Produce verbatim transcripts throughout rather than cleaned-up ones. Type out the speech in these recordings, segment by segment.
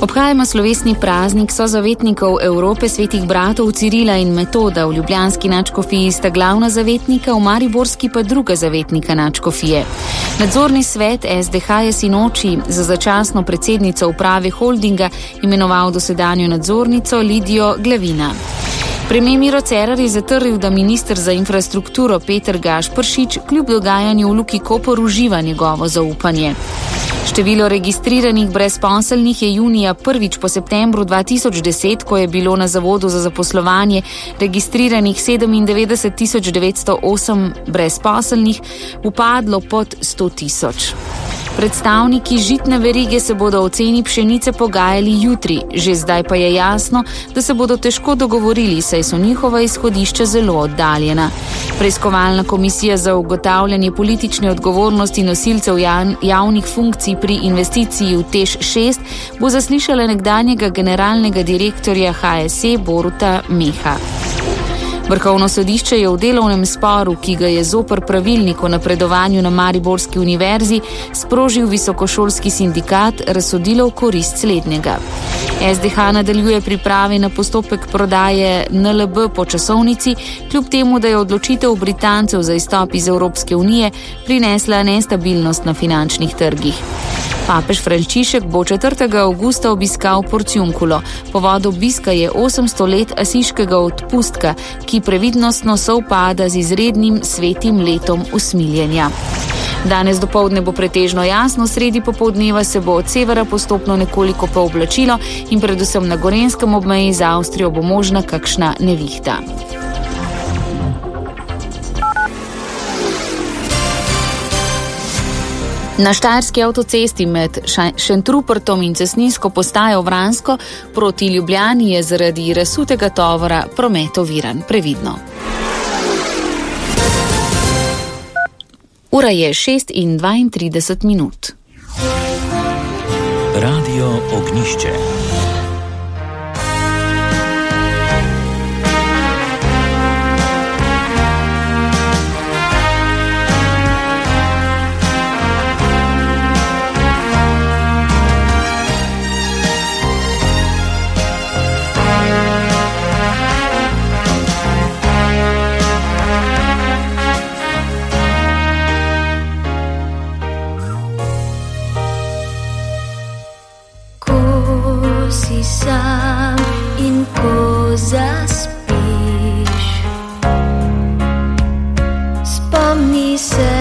Obhajamo slovesni praznik sozavetnikov Evrope svetih bratov Cirila in Metoda. V ljubljanski nadškofiji sta glavna zavetnika, v mariborski pa druga zavetnika nadškofije. Nadzorni svet S D H je sinoči za začasno predsednico uprave holdinga imenoval dosedanjo nadzornico Lidijo Glavina. Premijer Miro Cerar je zatrdil, da minister za infrastrukturo Peter Gašperšič kljub dogajanju v Luki Koper uživa njegovo zaupanje. Število registriranih brezposelnih je junija prvič po septembru dva tisoč deset, ko je bilo na Zavodu za zaposlovanje registriranih sedemindevetdeset tisoč devetsto osem brezposelnih, upadlo pod sto tisoč. Predstavniki žitne verige se bodo o ceni pšenice pogajali jutri, že zdaj pa je jasno, da se bodo težko dogovorili, saj so njihova izhodišča zelo oddaljena. Preiskovalna komisija za ugotavljanje politične odgovornosti nosilcev javnih funkcij pri investiciji v Teš šest bo zaslišala nekdanjega generalnega direktorja H S E Boruta Meha. Vrhovno sodišče je v delovnem sporu, ki ga je zoper pravilnik o napredovanju na Mariborski univerzi sprožil visokošolski sindikat, razsodilo v korist slednjega. S D H nadaljuje priprave na postopek prodaje N L B po časovnici, kljub temu, da je odločitev Britancev za izstop iz Evropske unije prinesla nestabilnost na finančnih trgih. Papež Frančišek bo četrtega avgusta obiskal Porciunkulo. Povod obiska je osemsto let asiškega odpustka, ki previdnostno sovpada z izrednim svetim letom usmiljenja. Danes dopoldne bo pretežno jasno, sredi popoldneva se bo od severa postopno nekoliko pooblačilo in predvsem na Gorenjskem ob meji z Avstrijo bo možna kakšna nevihta. Na štajerski avtocesti med Šentrupertom in cestninsko postajo Vransko proti Ljubljani je zaradi razsutega tovora promet oviran. Previdno. Ura je šest in dvaintrideset minut. Radio Ognjišče. Sam in ko zaspiš, spomni se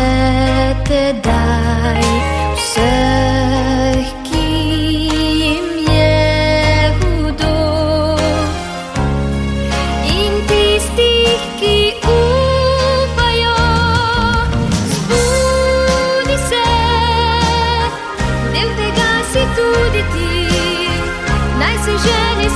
tedaj vseh, ki jim je hudo, in tistih, ki upajo. Zbudi se, del tega si tudi ti. Naj se ženi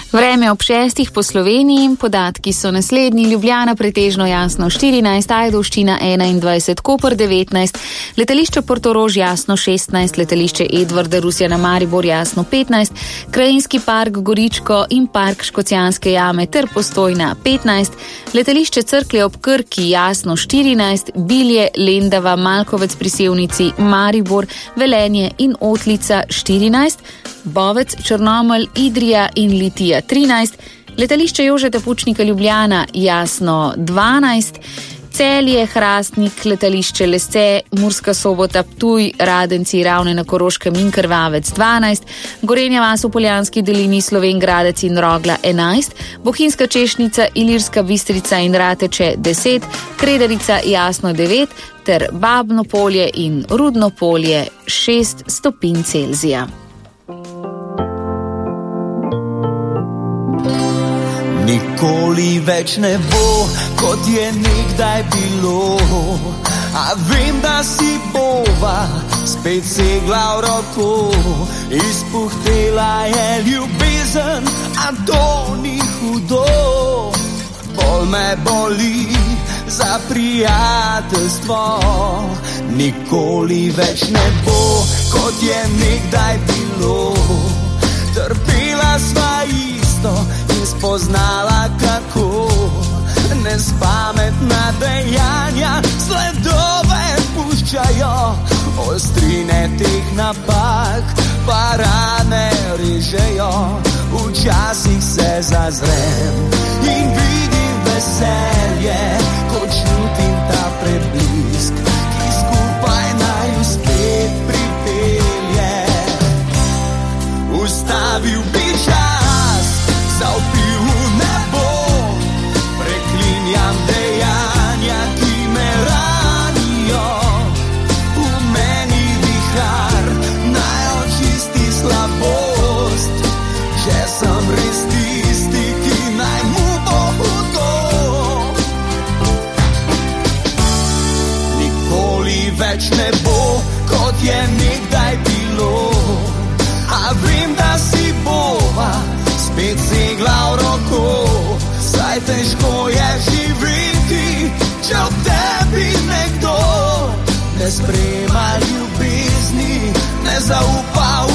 Vreme ob šestih po Sloveniji, podatki so naslednji: Ljubljana pretežno jasno štirinajst, Ajdovščina enaindvajset, Koper devetnajst, letališče Portorož jasno šestnajst, letališče Edvarda Rusija na Maribor jasno petnajst, Krajinski park Goričko in park Škocjanske jame ter Postojna petnajst, letališče Cerklje ob Krki jasno štirinajst, Bilje, Lendava, Malkovec pri Sevnici, Maribor, Velenje in Otlica štirinajst, Bovec, Črnomelj, Idrija in Litija trinajst, letališče Jožeta Pučnika Ljubljana jasno dvanajst, Celje, Hrastnik, letališče Lesce, Murska Sobota, Ptuj, Radenci, Ravne na Koroškem in Krvavec dvanajst, Gorenja vas v Poljanski dolini, Slovenj Gradec in Rogla enajst, Bohinjska Češnica, Ilirska Bistrica in Rateče deset, Kredarica jasno devet ter Babno polje in Rudno polje šest stopinj Celzija. Nikoli več ne bo, kot je nekdaj bilo, a vem, da si bova spet segla v roko. Izpuhtela je ljubezen, a to ni hudo. Bolj me boli za prijateljstvo. Nikoli več ne bo, kot je nekdaj bilo. Trpela sva isto in spoznala kako nespametna dejanja sledove puščajo. Ostrine teh napak pa rane režejo. Včasih se zazrem in vidim veselje, ko čutim ta preblisk, ki skupaj naju spet pripelje. Ustavil bi čas, zavpil v nebo, preklinjam dejanja, ki me ranijo. V meni vihar naj očisti slabost, če sem res tisti, ki naj mu bo hudo. Nikoli več ne bo, kot je nekdaj bilo, a vem, da si bova spet segla v roko. Saj težko je živeti, če v tebi nekdo ne sprejema ljubezni, ne zaupa